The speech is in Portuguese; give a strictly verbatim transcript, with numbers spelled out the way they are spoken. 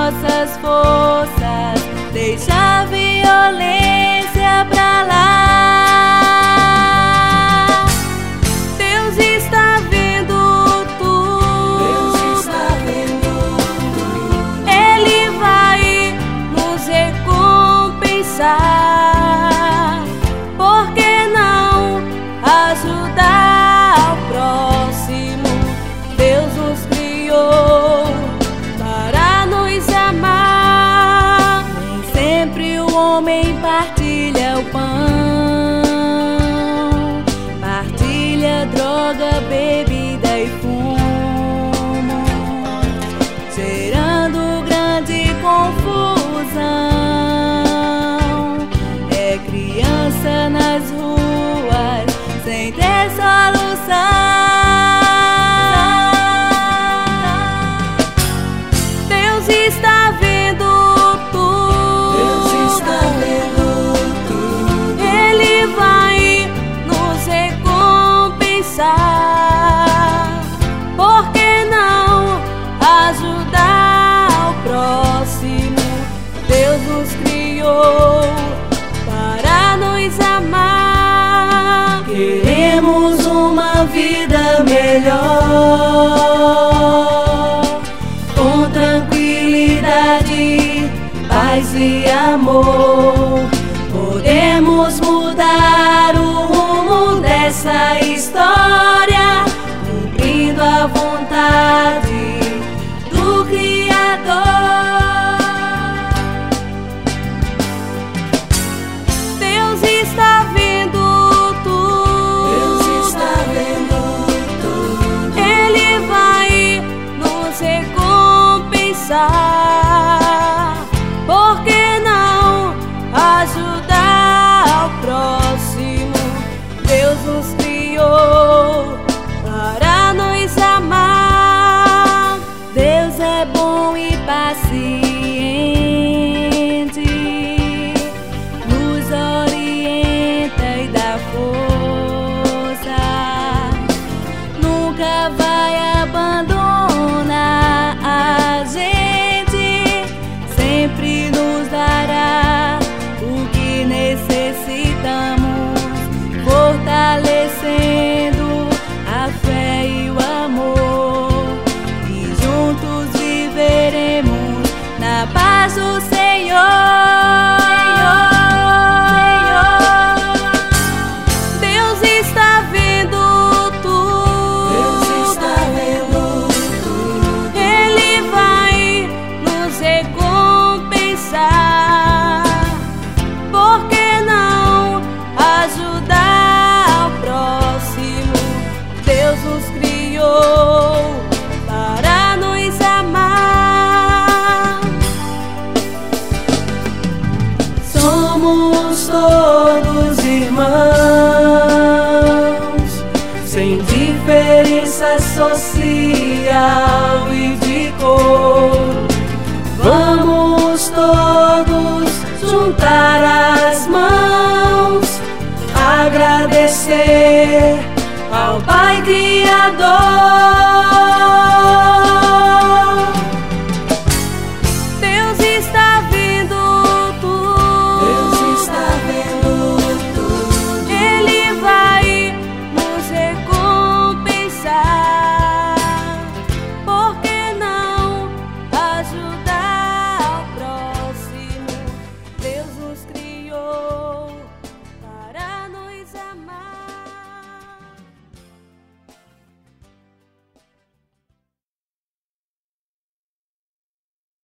nossas forças, deixa a violência pra lá. Deus está vendo tudo, Deus está vendo tudo. Ele vai nos recompensar. Por que não ajudar o próximo? Deus nos criou para nos amar. Nem sempre o homem partilha o pão, partilha droga, bebida e fumo, gerando grande confusão. É criança nas ruas sem ter solução. Deus está vendo tudo, Deus está vendo tudo. Ele vai nos recompensar. Por que não ajudar o próximo? Deus nos criou para nos amar. Queremos uma vida melhor, com tranquilidade, paz e amor. Podemos mudar o rumo dessa história, cumprindo a vontade do Criador. Deus está vendo tudo, Deus está vendo tudo. Ele vai nos recompensar. Por que não ajudar o próximo? Deus nos criou para nos amar. Deus é bom e paciente, nos orienta e dá força. Nunca vai abandonar a gente, sempre nos dará o que necessitamos, fortalecendo a fé e o amor. E juntos viveremos na paz do Senhor. Deus está vendo tudo, Deus está vendo tudo. Ele vai nos recompensar. Por que não ajudar o próximo? Deus nos criou para nos amar. Somos todos irmãos, sem diferença social e de cor. Vamos todos juntar as mãos, agradecer ao Pai Criador. Deus está